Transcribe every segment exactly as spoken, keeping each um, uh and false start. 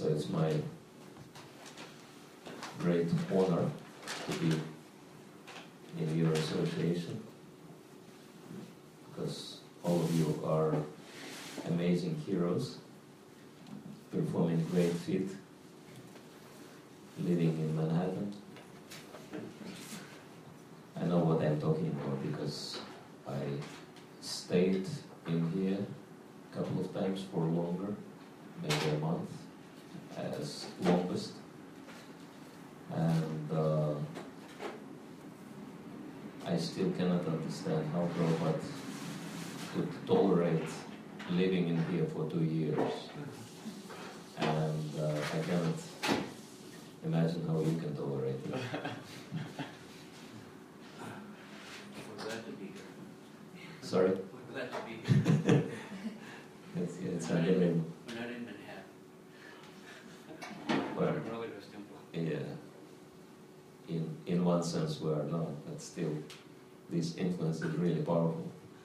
So it's my great honor to be in your association, because all of you are amazing heroes, performing great feat, living in Manhattan. I know what I'm talking about because I stayed in here a couple of times for longer, maybe a month as longest, and uh, I still cannot understand how Prabhupada could tolerate living in here for two years, and uh, I cannot imagine how you can tolerate it. We're glad to be here. Sorry? We're glad to be here. It's, yeah, it's We're not in- unbelievable. We're not in Manhattan. Well, We're in Brother's Temple. yeah, in in one sense we are not, but still, this influence is really powerful.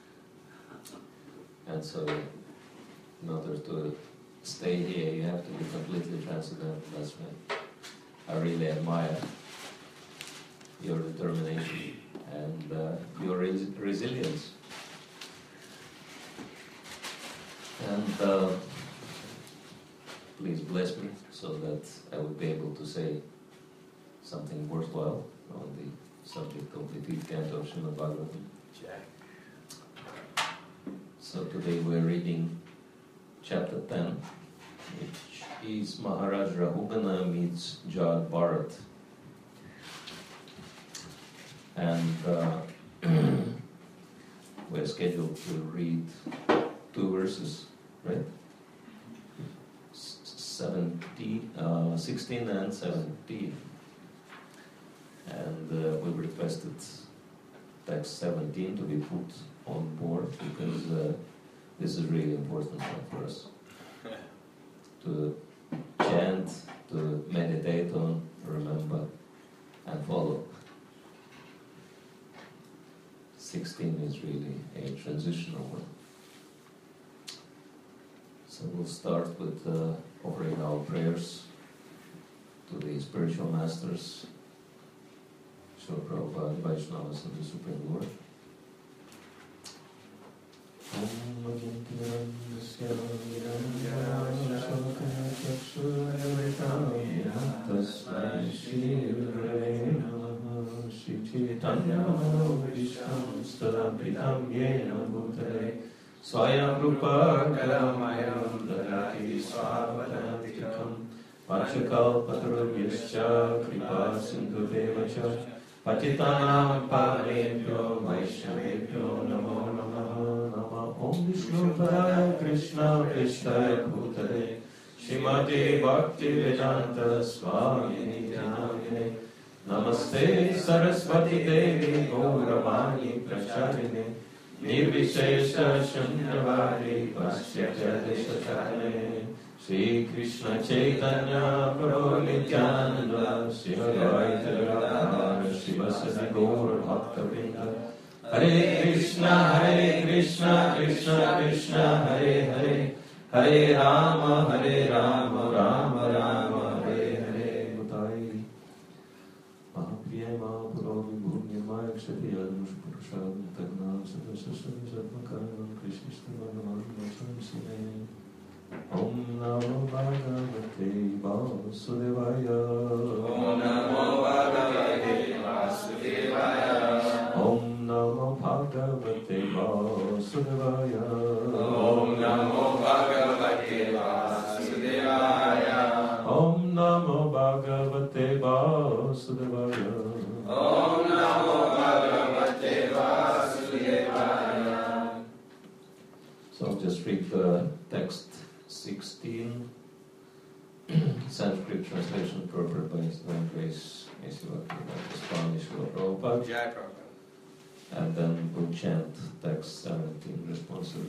And so, in order to stay here, you have to be completely transcendental. That's why I really admire your determination and uh, your res- resilience. And uh, please bless me so that I would be able to say something worthwhile on the subject of the fifth canto of Srimad Bhagavatam. So today we're reading chapter ten, which is Maharaj Rahugana meets Jad Bharat. And uh, we're scheduled to read two verses, right? seventeen, uh, sixteen and seventeen. And uh, we requested text seventeen to be put on board because uh, this is really important for us to chant, to meditate on, remember, and follow. sixteen is really a transitional one. So we'll start with uh, offering our prayers to the spiritual masters, Srila Prabhupada, Vaishnavas, and the Supreme Lord. Om Agintiranasya Viranjana Shakaya Chakshurayavritam Tasmai Shri Gurave Namaha Shri Chaitanya Visham Stadapitam Yena Bhutale Swayam Rupa Kalamayam Dadati Swavadantikam Vachakalpatarubhyascha Kripa Sindhudevacha Patitanam Pavanebhyo Vaishnavebhyo Namo Namaha Nama Om Vishnu Padaya Krishna Krishnaya Bhutale Srimati Bhakti Vedanta Swami Namine Namaste Saraswati Devi Gauravani Pracharine Nirvishesha Shunyavadi Pasyatya Deshachane Shri Krishna Chaitanya Prabhu Nityananda Shri Advaita Gadadhara Shivasati Gaur Bhakta-vrinda Hare Krishna Hare Krishna Krishna Krishna Hare Hare Hare Rama Hare Rama Rama Rama Hare Hare Mutai Mahapriya Mahapurva Vibhunya Maya Kshati Yadmush Purushad Mutagnam Sadasasana Sadmakaram Krishna Stamanaman Vacham Sine Om Namo Bhagavate Vasudevaya Om Namo Bhagavate Vasudevaya Om Namo Bhagavate Vasudevaya Om Namo Bhagavate Vasudevaya Om Namo Bhagavate Vasudevaya Om Namo Bhagavate Vasudevaya. So I'll just read the text sixteen, Sanskrit translation prepared by His Divine Grace, Swami Srila Prabhupada, Jai Prabhupada. and then we'll chant text seventeen responsibly.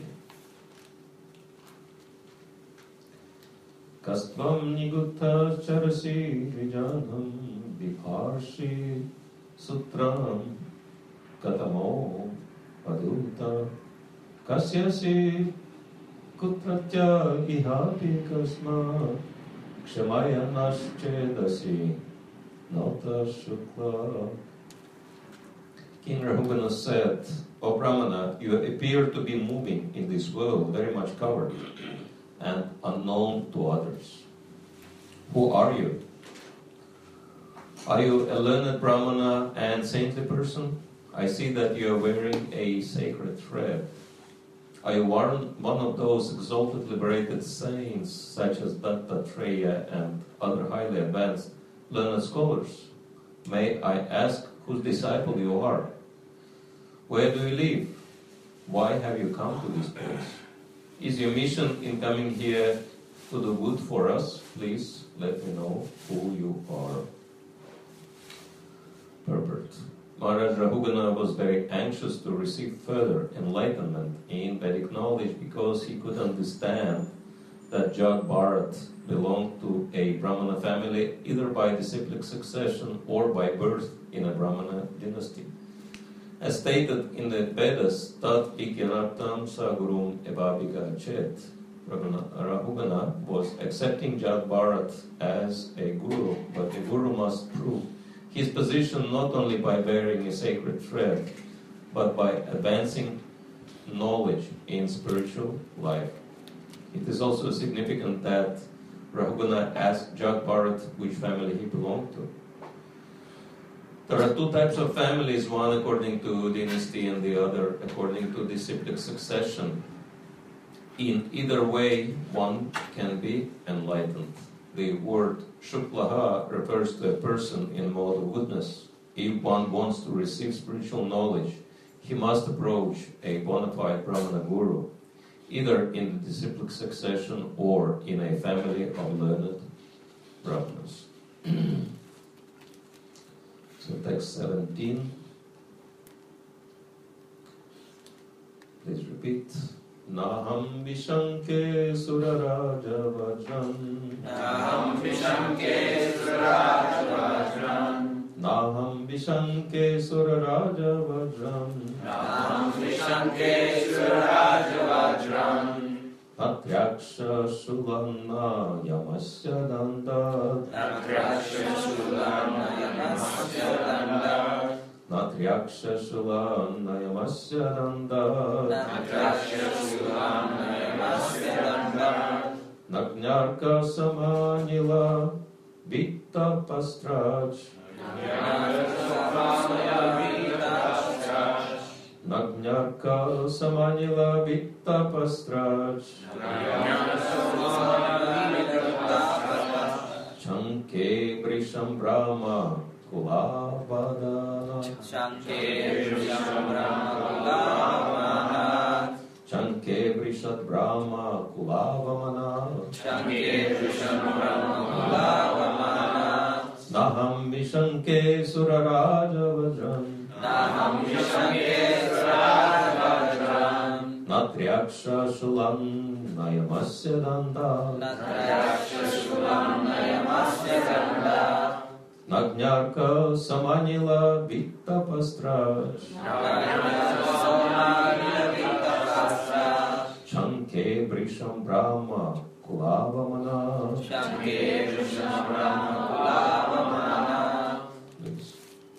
Kastvam nigutta charasi vijanam viparshi sutram katamo paduta kasyasi Kutratya ihapi kasma Kshamaya Nashchedasi Nata Shukla. King Rahugana said, O Brahmana, you appear to be moving in this world very much covered and unknown to others. Who are you? Are you a learned Brahmana and saintly person? I see that you are wearing a sacred thread. Are you one, one of those exalted liberated saints such as Dattatreya and other highly advanced learned scholars? May I ask whose disciple you are? Where do you live? Why have you come to this place? Is your mission in coming here to do good for us? Please let me know who you are. Purport. Maharaj Rahugana was very anxious to receive further enlightenment in Vedic knowledge because he could understand that Jag Bharat belonged to a Brahmana family either by disciplic succession or by birth in a Brahmana dynasty. As stated in the Vedas, Tat Ikyanartam Sagurum Evaviga Chet, Rahugana was accepting Jag Bharat as a guru, but the guru must prove his position not only by bearing a sacred thread, but by advancing knowledge in spiritual life. It is also significant that Rahugana asked Jag Bharat which family he belonged to. There are two types of families, one according to dynasty and the other according to disciplic succession. In either way, one can be enlightened. The word Shuklaha refers to a person in mode of goodness. If one wants to receive spiritual knowledge, he must approach a bona fide Brahmana guru, either in the disciplic succession or in a family of learned Brahmanas. So text seventeen. Please repeat. Naham Vishanke Suraraja Vajram. Naham Vishanke Suraraja Vajram. Naham Vishanke Suraraja Vajram. Naham Vishanke Suraraja Vajram. Natryaksha Sulanna Yamasya Danda. Natryaksha Sulanna Yamasya Danda. Natryaksha Sulanna Yamasya Danda. Natryaksha Sulanna Yamasya Danda. Nagnyarka Samanila Vitta Pastraj. Nagnyarka Samanila Vitta Pastraj. Chanke Brisham Brahma Kulabadana. Chanke Vrisham Brahma Chanke Brishat Brahma Kulavamana. Chanke Vrisham Brahma Naham Vishanke Suraraja Vajram. Naham Vishanke Suraraja Vajram. Natryaksha Shulam Nayamasya Danda. Natryaksha Shulam Nayamasya Danda. Nagnyarka Samanila Vitta Pastraj. Chanke Brisham Brahma Kulavamana. Chanke Vrisham Brahma Kulavamana. Please.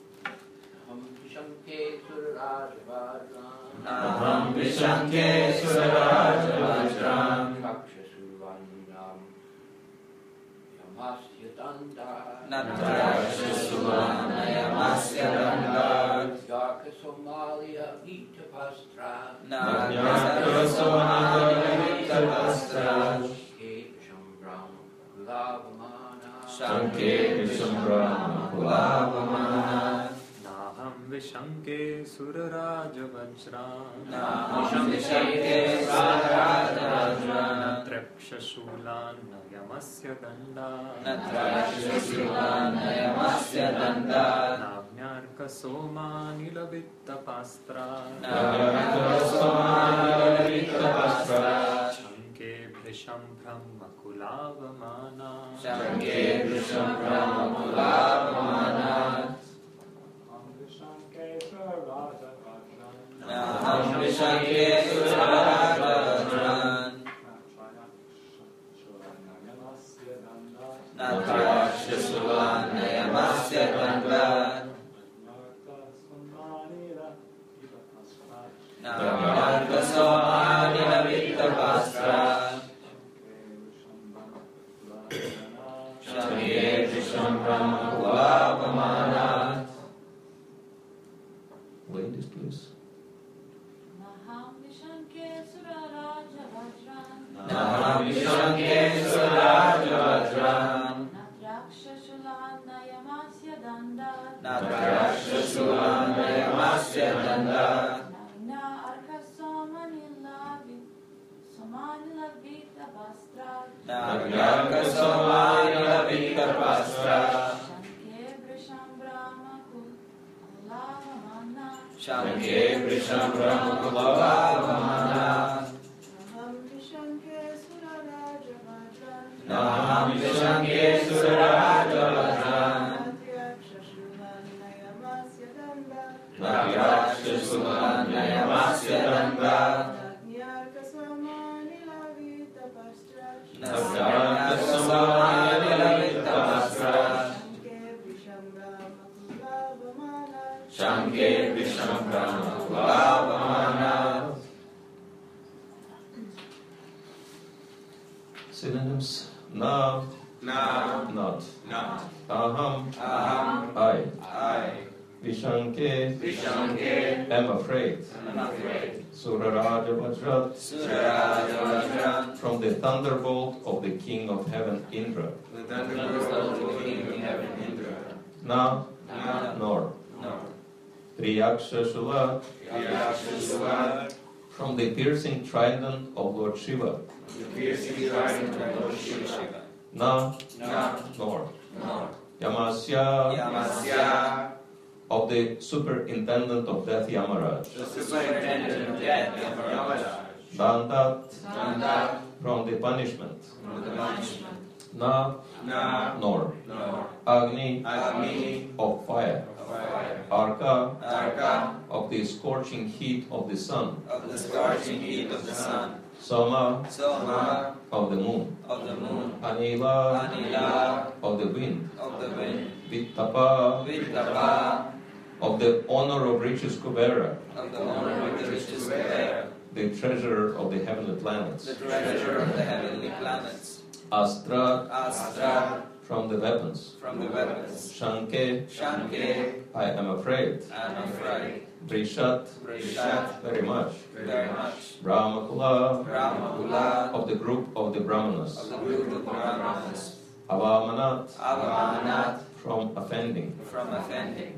Naham Vishanke Suraraja Vajram. Natryaksha Sulanna Yamasya Danda. Yarka Somalia Vita Pastra. Nagnyarka Somalia Vita Pastraj. Shanke Visham Brahma Shanke Visham Brahma Kulavamana. Naham Vishanke Suraraja Vajram. Naham Vishanke Suraraja Vajram. Natraksha Shulana Yamasya Danda. Natryaksha Sulanna Yamasya Danda. Nagnyarka Soma Nilavitta Pastra. Nagnyarka Somalia Vita Pastra. Chanke Vrisham Brahma Kulavamana. Chanke Vrisham Brahma Kulavamana. Naham Vishanke Suraraja Vajram. Natrayakshasulannayamasya dandvat. Navyarkasomaninavittapastrat. Shangye Visham Brahma Kulavamanat. Ladies, please. Naham Vishanke Suraraja Vajran. Naham Vishanke Suraja Vajran. Natrakshashulannayamasya dandat. Natrayakshasulannayamasya dandat. Navina Arka Somanilavi Somanilavita Vastrat. Navyarkasomaninavittapastrat. Shanke Vrisham Brahma Kulavamana. Shangye Visham Brahma Kulavamanat. Naham Vishanke Suraraja Vajran. Naham Vishanke Suraja Vajran. Natrakshashulannayamasya dandat. Navyarkasomannayamasya dandat. Navyarkasomaninavittapastrat. Shangye Visham Brahma Kulavamanat. Synonyms. Na, Na, not. not. Aham, Aham, I. I. Vishanke, Vishanke, am afraid. am afraid. Suraraja Vajrat, Suraraja Vajran. from the thunderbolt of the king of heaven Indra. The thunderbolt of the king of heaven Indra. Na, Na, nor. no. Triyaksha Shula, Yakshasura, from the piercing trident of Lord Shiva. the piercing trident of Lord Shiva. Na, Na, nor. no. Yamasya, Yamasya, of the superintendent of death Yamaraj. the superintendent of death, Yamaraj. Dandat, Dandat, from the punishment. from the punishment. Na, Na, nor. no. Agni, Agni, of fire. fire. Arka, Arka, of the scorching heat of the sun. of the scorching heat of the sun. Soma, Soma, of the moon. of the moon. Anila, Anila, of the wind. of the wind. Vittapa, Vittapa, of the honor of richest Kubera, of the honor of the richest Kubera, the treasurer of the heavenly planets. the treasure of the heavenly planets. Astra, Astra, from the weapons. from the weapons. Shanke, Shanke, I am afraid. I'm afraid. Brishat, Prishat, very much. very much. Brahmakula, Brahmakula, of the group of the Brahmanas. of the group of Brahmanas. Avamanat, Avamanat, from offending. from offending.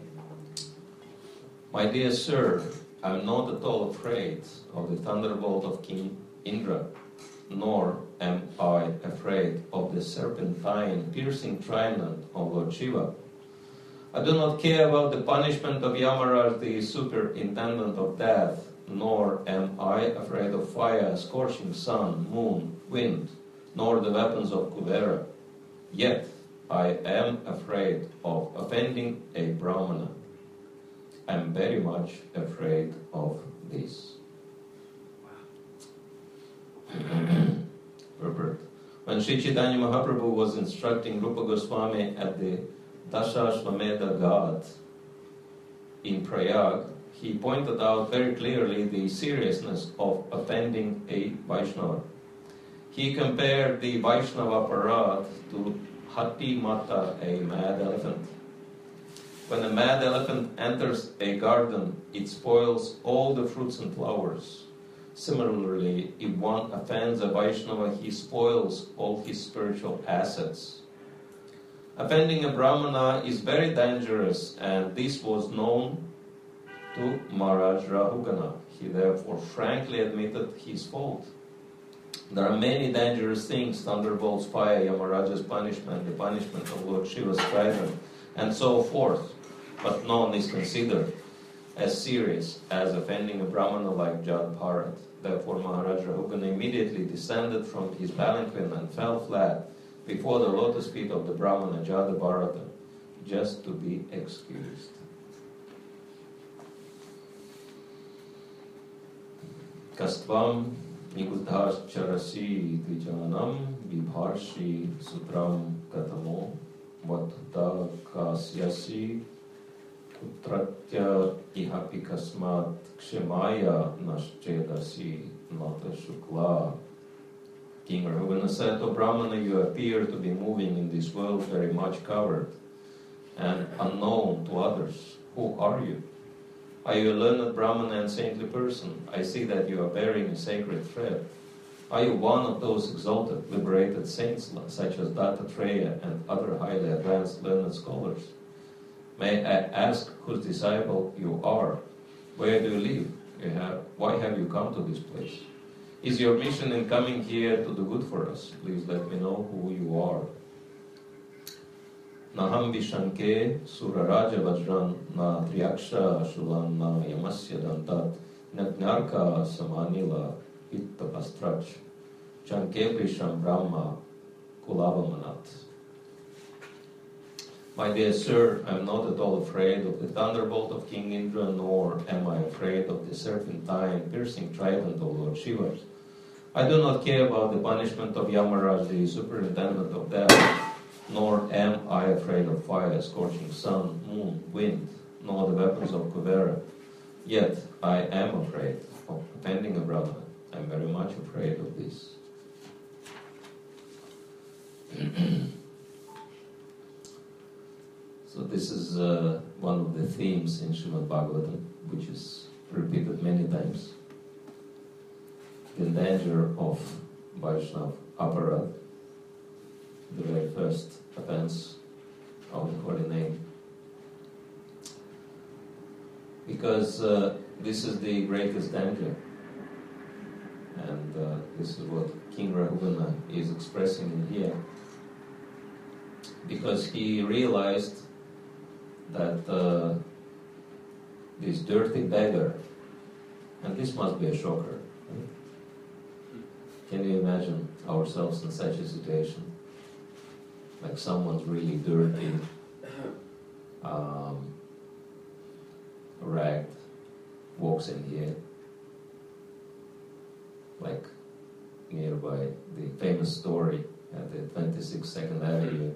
My dear sir, I am not at all afraid of the thunderbolt of King Indra, nor am I afraid of the serpentine piercing trident of Lord Shiva. I do not care about the punishment of Yamaraj, the superintendent of death, nor am I afraid of fire, scorching sun, moon, wind, nor the weapons of Kuvera. Yet I am afraid of offending a Brahmana. I am very much afraid of this. Robert. When Sri Chaitanya Mahaprabhu was instructing Rupa Goswami at the Dasashvamedha Ghat in Prayag, he pointed out very clearly the seriousness of offending a Vaishnava. He compared the Vaishnava Parad to Hati Mata, a mad elephant. When a mad elephant enters a garden, it spoils all the fruits and flowers. Similarly, if one offends a Vaishnava, he spoils all his spiritual assets. Offending a Brahmana is very dangerous, and this was known to Maharaj Rahugana. He therefore frankly admitted his fault. There are many dangerous things: thunderbolts, fire, Yamaraja's punishment, the punishment of Lord Shiva's trident, and so forth. But none is considered as serious as offending a Brahmana like Jad Bharat. Therefore Maharaj Rahugana immediately descended from his palanquin and fell flat before the lotus feet of the Brahmana Jada Bharata, just to be excused. Kastvam niguddhas charasi dvijanam vibharshi sutram katamo vatudakasyasi utratya ihapikasmat kshemaya naschedasi nata shukla. King Rahugana said, O Brahmana, you appear to be moving in this world very much covered and unknown to others. Who are you? Are you a learned Brahmana and saintly person? I see that you are bearing a sacred thread. Are you one of those exalted, liberated saints such as Dattatreya and other highly advanced learned scholars? May I ask whose disciple you are? Where do you live? You have, why have you come to this place? Is your mission in coming here to do good for us? Please let me know who you are. Naham vishanke suraraja vajran na triyaksha shulan na yamasya dantat nagnarka samanila itta pastrach chanke prisham brahma kulavamanat. My dear sir, I am not at all afraid of the thunderbolt of King Indra, nor am I afraid of the serpentine piercing trident of Lord Shiva. I do not care about the punishment of Yamaraj, the superintendent of death, nor am I afraid of fire, scorching sun, moon, wind, nor the weapons of Kuvera. Yet I am afraid of offending a brahmana. I am very much afraid of this. So this is uh, one of the themes in Srimad Bhagavatam, which is repeated many times. The danger of Vaishnava aparad, the very first offense of the holy name. Because uh, this is the greatest danger. And uh, this is what King Rahugana is expressing in here. Because he realized that uh, this dirty beggar, and this must be a shocker. Right? Can you imagine ourselves in such a situation? Like someone's really dirty, um, ragged, walks in here, like nearby the famous story at the twenty-sixth Second Avenue,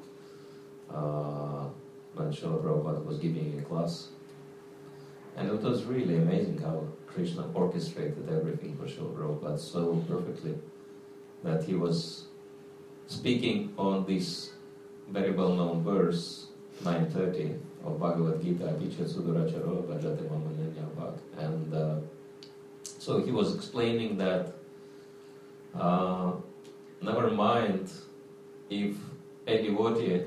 uh, when Srila Prabhupada was giving a class. And it was really amazing how Krishna orchestrated everything for Srila Prabhupada so perfectly that he was speaking on this very well-known verse, nine thirty of Bhagavad Gita, Apicha Suduracharo Bhajate Mamananya Bhag. And uh, so he was explaining that uh, never mind if a devotee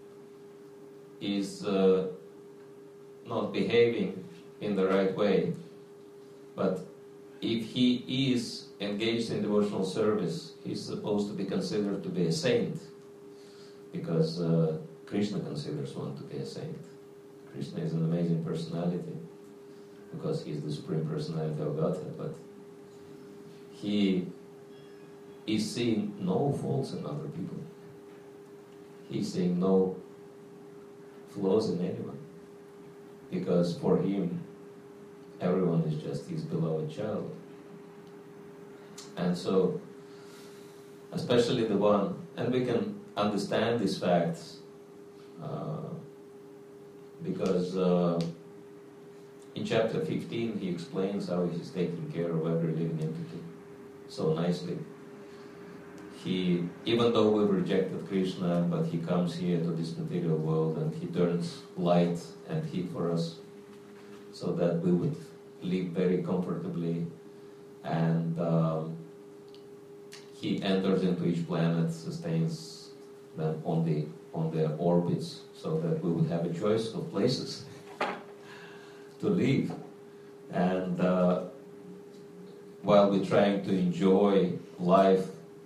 is uh, not behaving in the right way, but if he is engaged in devotional service, he's supposed to be considered to be a saint, because uh, Krishna considers one to be a saint. Krishna is an amazing personality, because he is the Supreme Personality of Godhead, but he is seeing no faults in other people. He's seeing no flaws in anyone, because for him, everyone is just his beloved child. And so, especially the one, and we can understand these facts uh, because uh, in chapter fifteen he explains how he's taking care of every living entity so nicely. He, even though we've rejected Krishna, but he comes here to this material world and he turns light and heat for us so that we would live very comfortably, and um, he enters into each planet, sustains them on the on their orbits so that we would have a choice of places to live. And uh, while we're trying to enjoy life,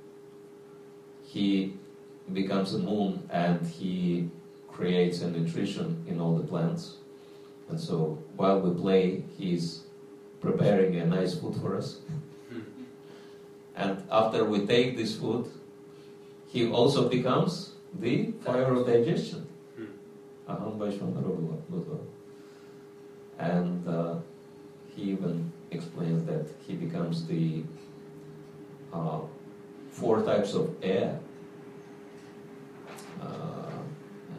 he becomes a moon and he creates a nutrition in all the plants. And so while we play, he's preparing a nice food for us. And after we take this food, he also becomes the fire of digestion. Aham Vaishvanara Bhutva. And uh, he even explains that he becomes the uh, four types of air. Uh,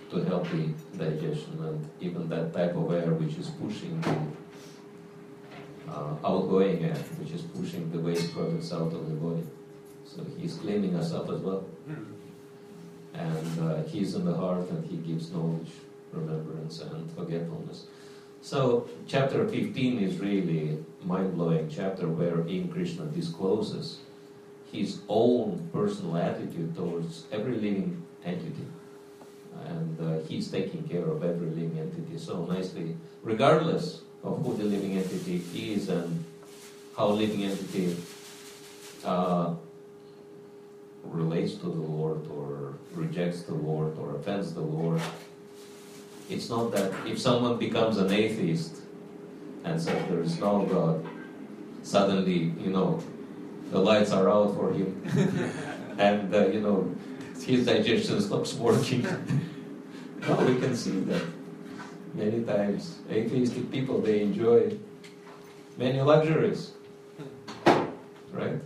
to healthy digestion, and even that type of air which is pushing the uh, outgoing air, which is pushing the waste products out of the body. So he's cleaning us up as well. And uh, he's in the heart, and he gives knowledge, remembrance, and forgetfulness. So chapter fifteen is really mind-blowing chapter wherein Krishna discloses his own personal attitude towards every living entity. And uh, he's taking care of every living entity so nicely, regardless of who the living entity is and how living entity uh, relates to the Lord or rejects the Lord or offends the Lord. It's not that if someone becomes an atheist and says there is no God, suddenly, you know, the lights are out for him and, uh, you know, his digestion stops working. No, we can see that many times atheistic people, they enjoy many luxuries, right?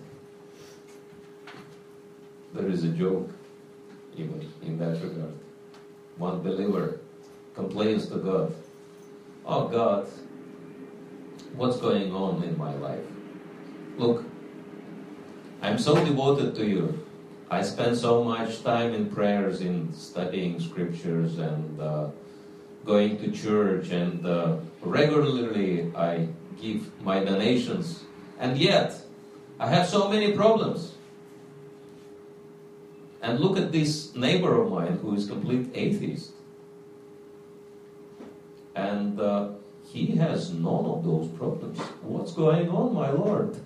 There is a joke even in that regard. One believer complains to God, "Oh God, what's going on in my life? Look, I'm so devoted to you. I spend so much time in prayers, in studying scriptures and uh, going to church, and uh, regularly I give my donations, and yet I have so many problems. And look at this neighbor of mine who is complete atheist. And uh, he has none of those problems. What's going on, my Lord?"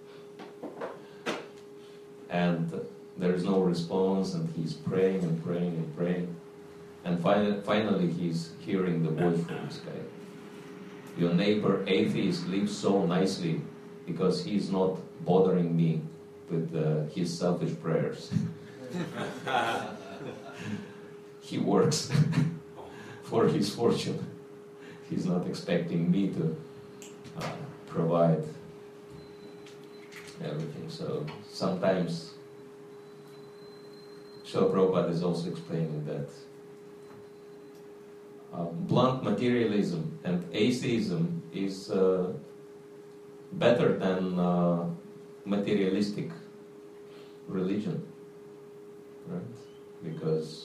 And there is no response, and he's praying and praying and praying. And finally, finally he's hearing the voice from the sky. "Your neighbor atheist lives so nicely because he's not bothering me with uh, his selfish prayers. He works for his fortune. He's not expecting me to uh, provide everything." So sometimes Srila Prabhupada is also explaining that uh, blunt materialism and atheism is uh, better than uh, materialistic religion, right? Because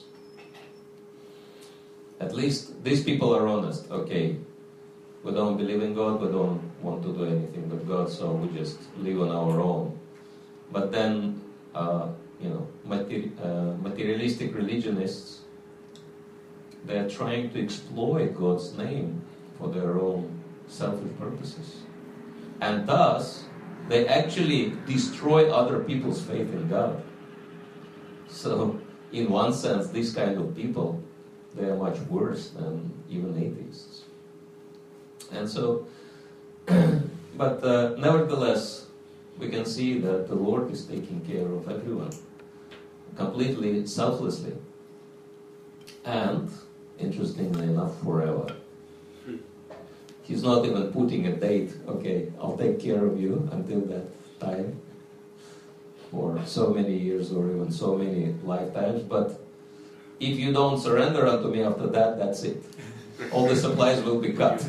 at least these people are honest. Okay, we don't believe in God, we don't want to do anything with God, so we just live on our own. But then, uh, you know, materi- uh, materialistic religionists, they're trying to exploit God's name for their own selfish purposes. And thus, they actually destroy other people's faith in God. So, in one sense, these kind of people, they are much worse than even atheists. And so, but uh, nevertheless, we can see that the Lord is taking care of everyone, completely, selflessly. And, interestingly enough, forever. He's not even putting a date, okay, I'll take care of you until that time, for so many years or even so many lifetimes, but if you don't surrender unto me after that, that's it. All the supplies will be cut.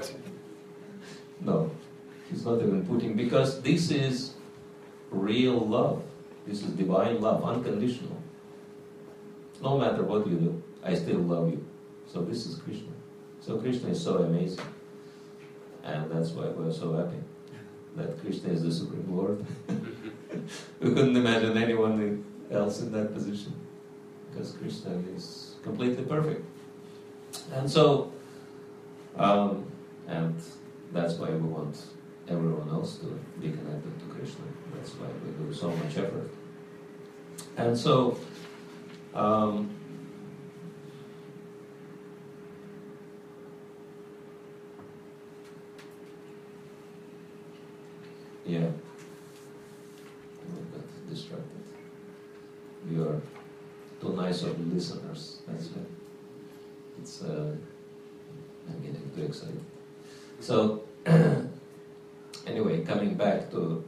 No, he's not even putting, because this is real love. This is divine love, unconditional. No matter what you do, I still love you. So this is Krishna. So Krishna is so amazing. And that's why we're so happy that Krishna is the Supreme Lord. We couldn't imagine anyone else in that position, because Krishna is completely perfect. And so, um, and that's why we want everyone else to be connected to Krishna. That's why we do so much effort. And so, um, yeah, we got distracted. We are too nice of listeners. That's it. It's uh, I'm getting too excited. So anyway, coming back to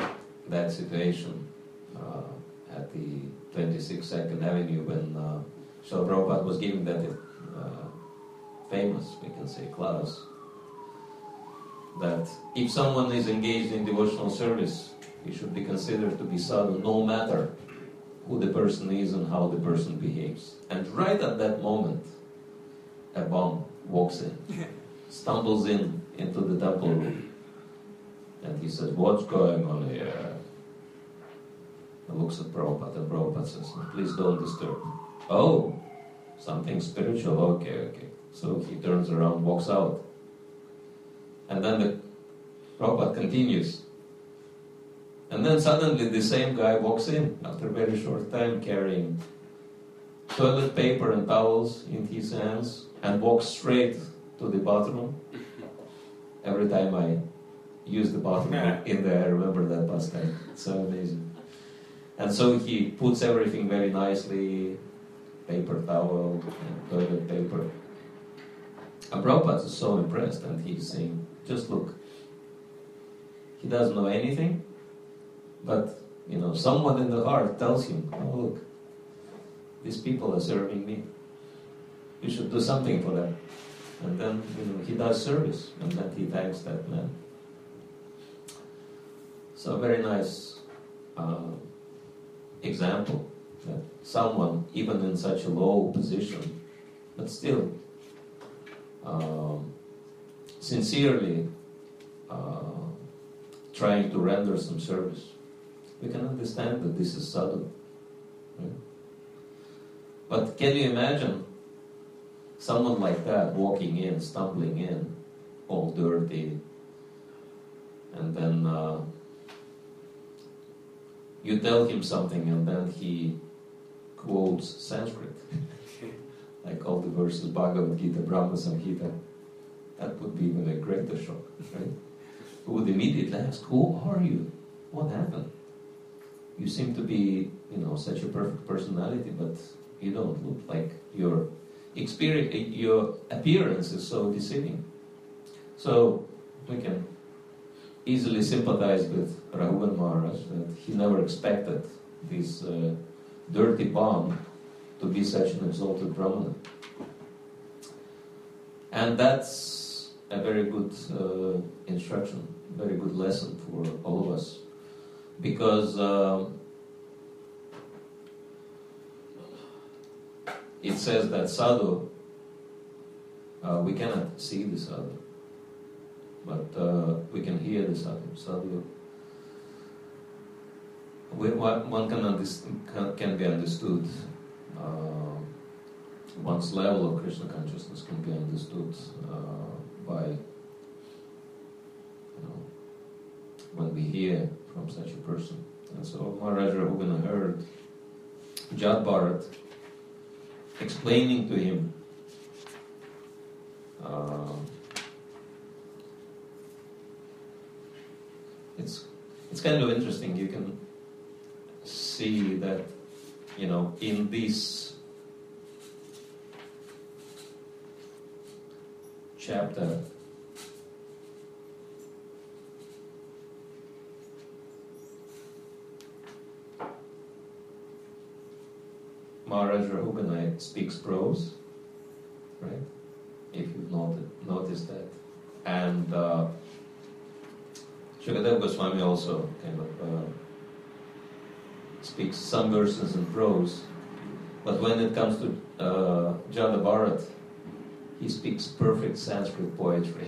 that situation uh, at the twenty-sixth Second Avenue when uh, So Prabhupada was giving that uh, famous, we can say, class, that if someone is engaged in devotional service, he should be considered to be sadhu no matter who the person is and how the person behaves. And right at that moment, a bomb walks in, stumbles in into the temple room, and he says, "What's going on here?" He looks at Prabhupada, and Prabhupada says, "Please don't disturb." "Oh, something spiritual, okay, okay." So he turns around, walks out. And then the Prabhupada continues. And then suddenly the same guy walks in after a very short time carrying toilet paper and towels in his hands and walks straight to the bathroom. Every time I use the bathroom in there, I remember that pastime. It's so amazing. And so he puts everything very nicely, paper towel and toilet paper. And Prabhupada is so impressed, and he's saying, just look. He doesn't know anything, but, you know, someone in the heart tells him, oh, look, these people are serving me. You should do something for them. And then, you know, he does service, and then he thanks that man. So a very nice uh, example that someone, even in such a low position, but still um, sincerely uh, trying to render some service. We can understand that this is sadhu. Right? But can you imagine someone like that walking in, stumbling in, all dirty, and then uh, you tell him something and then he quotes Sanskrit, like all the verses, Bhagavad Gita, Brahma Samhita. That would be even a greater shock, right? Who would immediately ask, who are you? What happened? You seem to be, you know, such a perfect personality, but you don't look like your experience, your appearance is so deceiving. So we can easily sympathize with Raghuvan Maharaj that he never expected this uh, dirty bomb to be such an exalted Brahmana. And that's a very good uh, instruction, very good lesson for all of us. Because uh, it says that sadhu, uh, we cannot see the sadhu, but uh, we can hear the sadhu. Sadhu, we, one can, understand, can, can be understood. Uh, one's level of Krishna consciousness can be understood uh, by, you know, when we hear from such a person. And so Maharaj Raghuvana heard Jad Bharat explaining to him uh, it's it's kind of interesting. You can see that, you know, in this chapter Maharaj Raghuvana speaks prose, right? If you've noted, noticed that. And uh, Shukadeva Goswami also kind of uh, speaks some verses in prose. But when it comes to uh, Jada Bharat, he speaks perfect Sanskrit poetry.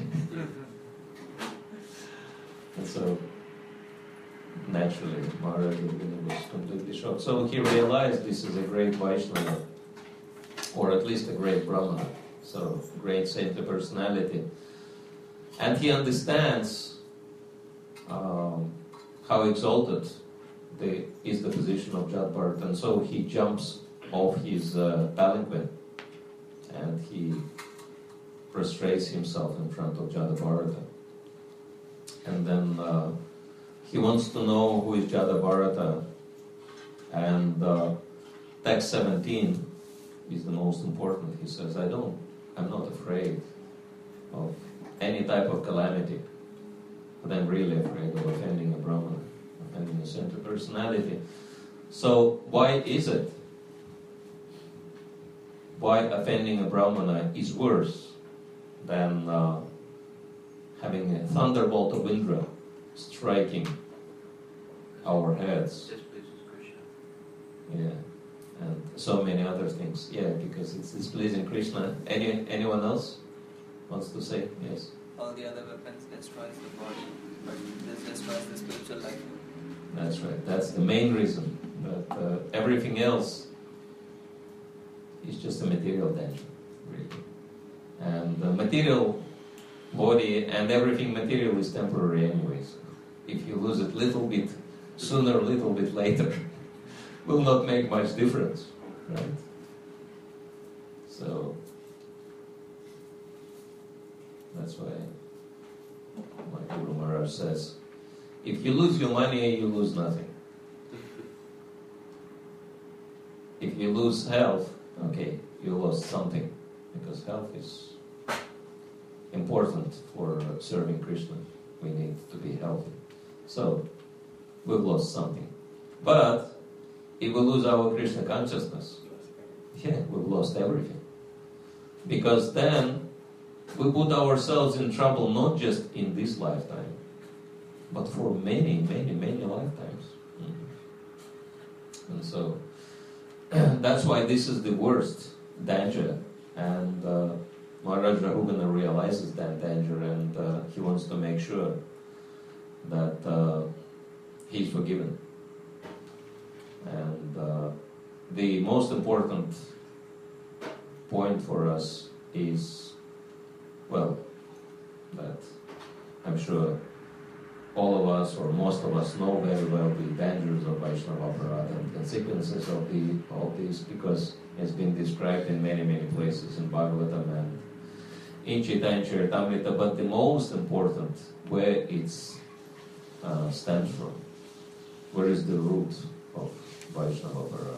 And so naturally, Maharaj Raghuvana was completely shocked. So he realized this is a great Vaishnava, or at least a great Brahmana, so great saintly personality. And he understands um, how exalted the, is the position of Jad Bharat, and so he jumps off his uh, palanquin and he prostrates himself in front of Jada Bharata. And then uh, he wants to know who is Jada Bharata, and uh, text seventeen is the most important. He says, I don't, I'm not afraid of any type of calamity, but I'm really afraid of offending a Brahmana, offending a central personality. So why is it why offending a Brahmana is worse than uh, having a thunderbolt of Indra striking our heads. Displeases Krishna. Yeah, and so many other things. Yeah, because it's displeasing Krishna. Any anyone else wants to say? Yes. All the other weapons destroys the body, but this destroys the spiritual life. That's right. That's the main reason. But uh, everything else is just a material danger, really. And the material body and everything material is temporary anyways. If you lose it little bit sooner, a little bit later, will not make much difference, right? So that's why my Guru Maharaj says, if you lose your money, you lose nothing. If you lose health, okay, you lost something, because health is important for serving Krishna. We need to be healthy. So, we've lost something. But, if we lose our Krishna consciousness, yeah, we've lost everything. Because then, we put ourselves in trouble not just in this lifetime, but for many, many, many lifetimes. Mm-hmm. And so, that's why this is the worst danger. And uh, Maharaj Rahugana realizes that danger, and uh, he wants to make sure that uh, he's forgiven. And uh, the most important point for us is, well, that I'm sure all of us, or most of us, know very well the dangers of Vaishnava Aparadha and consequences of the of this, because it's been described in many, many places in Bhagavatam and in Chaitanya Charitamrita. But the most important, where it uh, stems from, where is the root of Vaishnava Aparadha?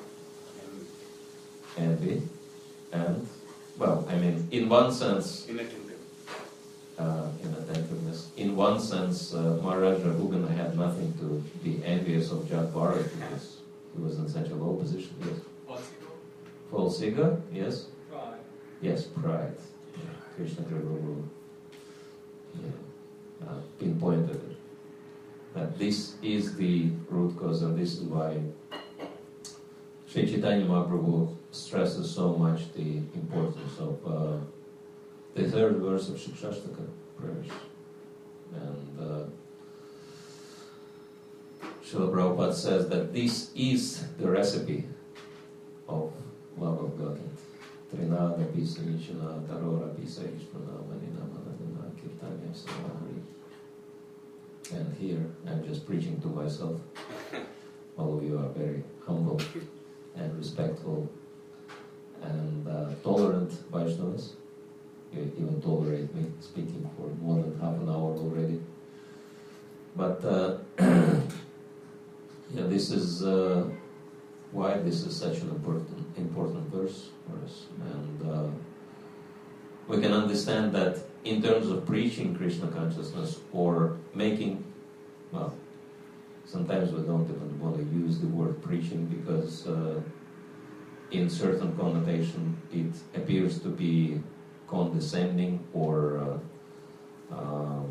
Envy. And, well, I mean, in one sense, Uh, inattentiveness. In one sense, uh, Maharaj Rahugana had nothing to be envious of Jat Bharat, because he was in such a low position. Yes. False ego? Yes. Pride. Yes, pride. Yeah. Krishna Guru yeah. uh, pinpointed it. That this is the root cause, and this is why Sri Chaitanya Mahaprabhu stresses so much the importance of uh, the third verse of Shikshashtaka, Pravesh. And uh, Srila Prabhupada says that this is the recipe of love of God. Trinada pisa nichana, tarora pisa ishprana, manina manadana, kirtanya samahari. And here, I'm just preaching to myself. All of you are very humble and respectful and uh, tolerant Vaishnavas. You even tolerate me speaking for more than half an hour already. But uh, yeah, this is uh, why this is such an important important verse for us. And uh, we can understand that in terms of preaching Krishna consciousness or making, well, sometimes we don't even want to use the word preaching, because uh, in certain connotation it appears to be condescending or uh, um,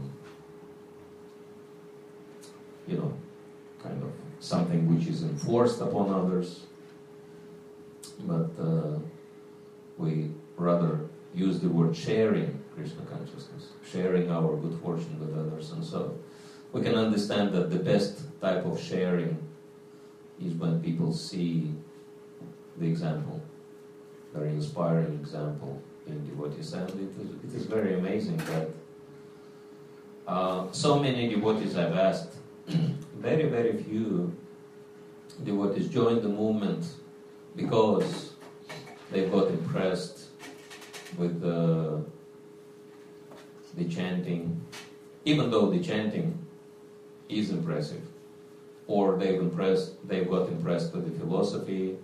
you know, kind of something which is enforced upon others. But uh, we rather use the word sharing Krishna consciousness, sharing our good fortune with others. And so we can understand that the best type of sharing is when people see the example, very inspiring example in devotees. And it is, it is very amazing that uh, so many devotees I've asked, very, very few devotees joined the movement because they got impressed with the, the chanting, even though the chanting is impressive, or they've impressed, they got impressed with the philosophy.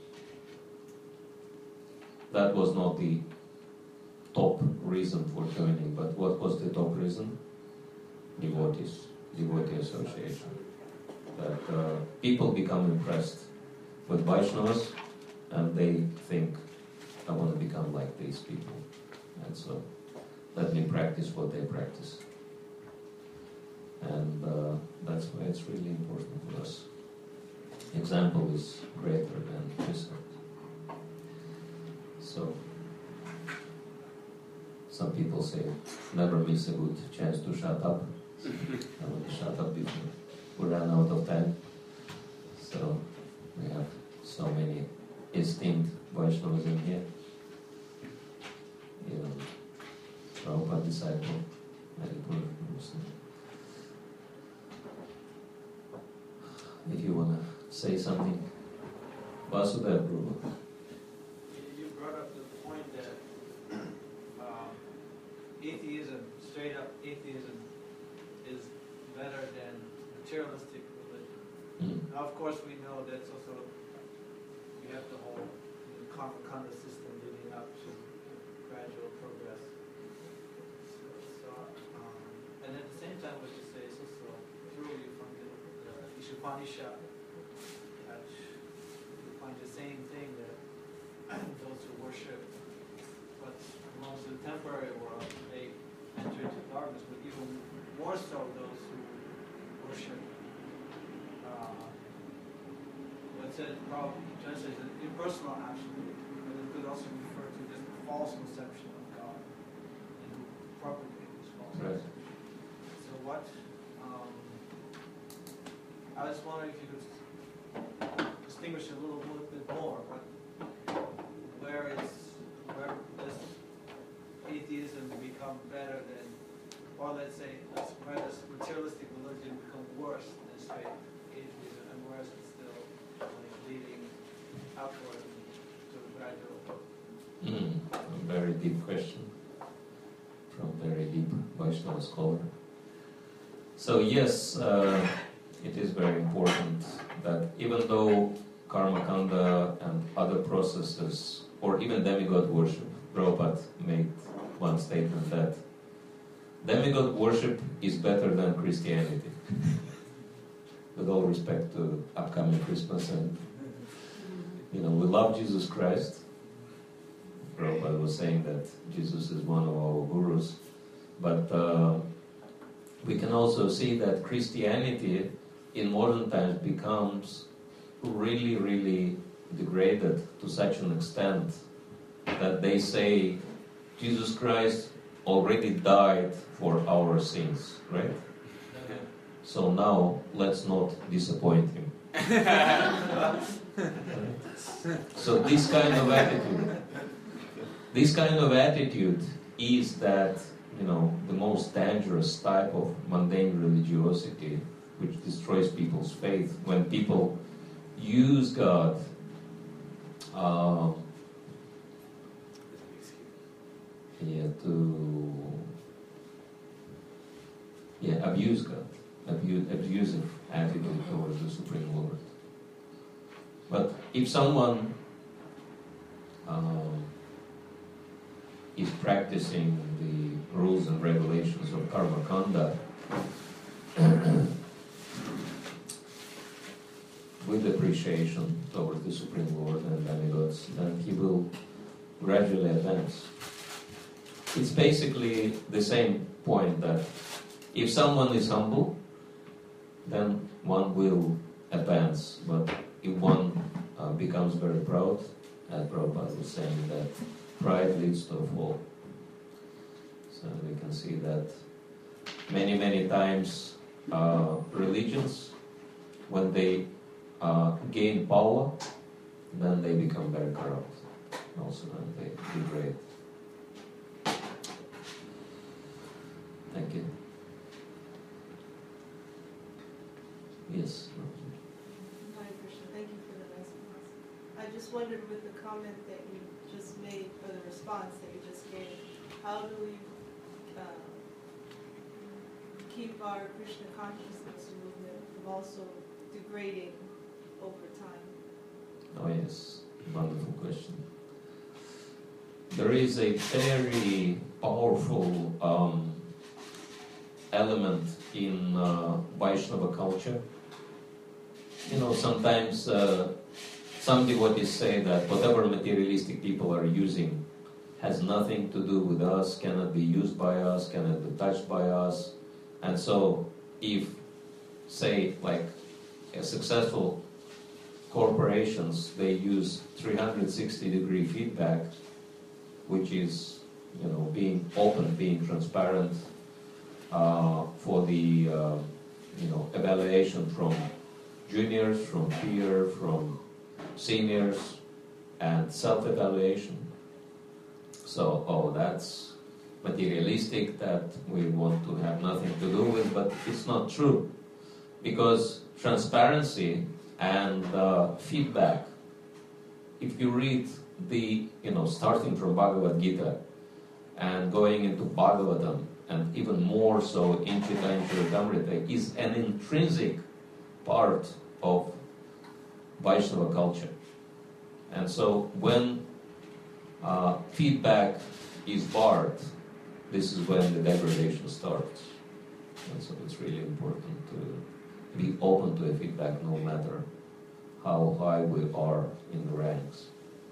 That was not the top reason for joining, but what was the top reason? Devotees, devotee association. That uh, people become impressed with Vaishnavas, and they think become like these people. And so let me practice what they practice. And uh, that's why it's really important for us. Example is greater than precept. So, some people say, never miss a good chance to shut up. I want to shut up before we run out of time. So, we have so many esteemed Vaishnavas in here. Even Prabhupada disciple, Manipur Muslim. If you want to say something, Vasudeva Prabhu. You brought up the point that um, atheism, straight up atheism, is better than materialistic religion. Mm. Now, of course, we know that's also, we have the whole you know, karma kanda system leading up to gradual progress. So, so um, and at the same time, what you say is also true. You find the, the Ishopanishad, that you find the same thing that those who worship, but amongst the temporary world, they enter into darkness, but even more so those who worship, uh, what's it probably translated as impersonal absolute, but it could also refer to just a false conception of God and who propagate this false Right. conception. So what, um, I was wondering if you could distinguish a little, little bit more, but where is, where does atheism become better than, or let's say, where does materialistic religion become worse than straight atheism, and where is it still like, leading upward to a gradual? Mm, a very deep question from very deep Vaishnava scholar. So yes, uh, it is very important that even though karma kanda and other processes, or even demigod worship, Prabhupada made one statement that demigod worship is better than Christianity. With all respect to upcoming Christmas, and you know, we love Jesus Christ. Prabhupada was saying that Jesus is one of our gurus, but uh, we can also see that Christianity in modern times becomes really, really degraded to such an extent that they say Jesus Christ already died for our sins, right? Okay. So now let's not disappoint him. So this kind of attitude, this kind of attitude is that, you know, the most dangerous type of mundane religiosity which destroys people's faith. When people use God uh, yeah, to yeah, abuse God, abuse, abusive attitude towards the Supreme Lord. But if someone um, is practicing the rules and regulations of karma kanda with appreciation towards the Supreme Lord and demigods, then he will gradually advance. It's basically the same point that if someone is humble, then one will advance. But if one uh, becomes very proud, as Prabhupada was saying, that pride leads to a fall. So we can see that many, many times uh, religions, when they uh, gain power, then they become very corrupt. Also, then they degrade. Thank you. Yes. Hare Krishna, thank you for the response. I just wondered with the comment that you just made, or the response that you just gave, how do we uh, keep our Krishna consciousness movement from also degrading over time? Oh yes, wonderful question. There is a very powerful um, element in uh, Vaishnava culture. You know, sometimes uh, some devotees say that whatever materialistic people are using has nothing to do with us, cannot be used by us, cannot be touched by us. And so if, say, like a successful corporations, they use three hundred sixty degree feedback, which is, you know, being open, being transparent uh, for the, uh, you know, evaluation from juniors, from peer, from seniors, and self-evaluation. So, oh, that's materialistic, that we want to have nothing to do with, but it's not true. Because transparency and uh, feedback, if you read the, you know, starting from Bhagavad Gita and going into Bhagavatam, and even more so in Chaitanya Charitamrita, is an intrinsic part of Vaishnava culture. And so when uh, feedback is barred, this is when the degradation starts. And so it's really important to be open to a feedback no matter how high we are in the ranks.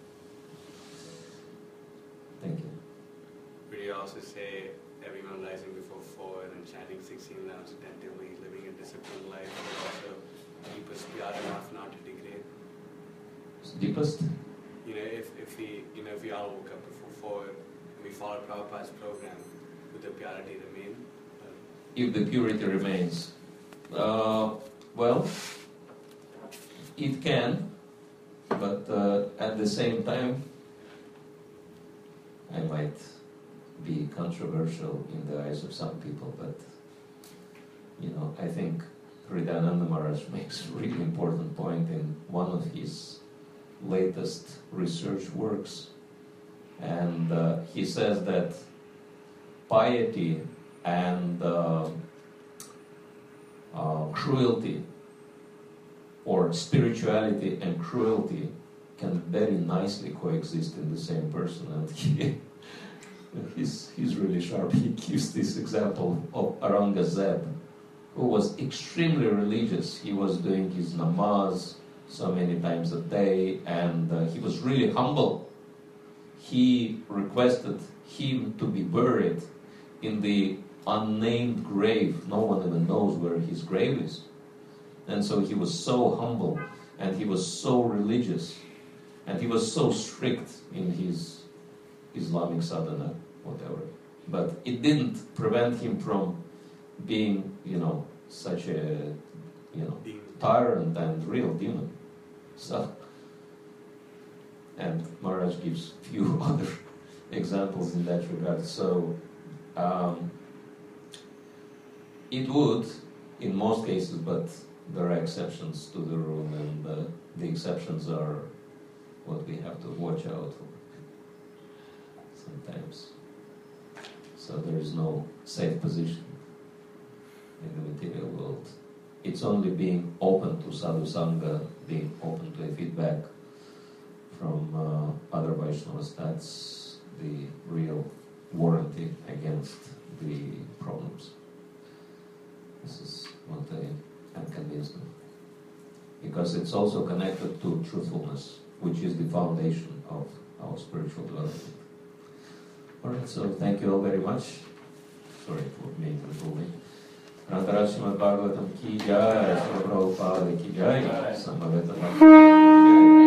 Thank you. Would you also say everyone rising before four and chanting sixteen rounds attentively, living a disciplined life, but also deepest pyar enough not to degrade? Deepest? You know, if, if we you know if we all woke up before four and we followed Prabhupada's program, would the purity remain? Uh, If the purity remains, uh, well, it can, but uh, at the same time, I might be controversial in the eyes of some people, but, you know, I think Hridayananda Maharaj makes a really important point in one of his latest research works, and uh, he says that piety and uh, uh, cruelty, or spirituality and cruelty, can very nicely coexist in the same person. And he, he's, he's really sharp. He gives this example of Aurangzeb, who was extremely religious. He was doing his namaz so many times a day, and uh, he was really humble. He requested him to be buried in the unnamed grave. No one even knows where his grave is. And so he was so humble, and he was so religious, and he was so strict in his Islamic sadhana, whatever. But it didn't prevent him from being, you know, such a, you know, tyrant and real demon. So, and Maharaj gives few other examples in that regard. So, um, it would, in most cases, but there are exceptions to the rule, and uh, the exceptions are what we have to watch out for sometimes. So there is no safe position in the material world. It's only being open to sadhu sangha, being open to a feedback from uh, other Vaishnavas. That's the real warranty against the problems. This is what I am convinced of. Because it's also connected to truthfulness, which is the foundation of our spiritual development. Alright, so thank you all very much. Sorry for being reproving. Rantaraj Srimad Bhagavatam ki jai, Srila Prabhupada ki jai, Samaveta Bhakti ki jai.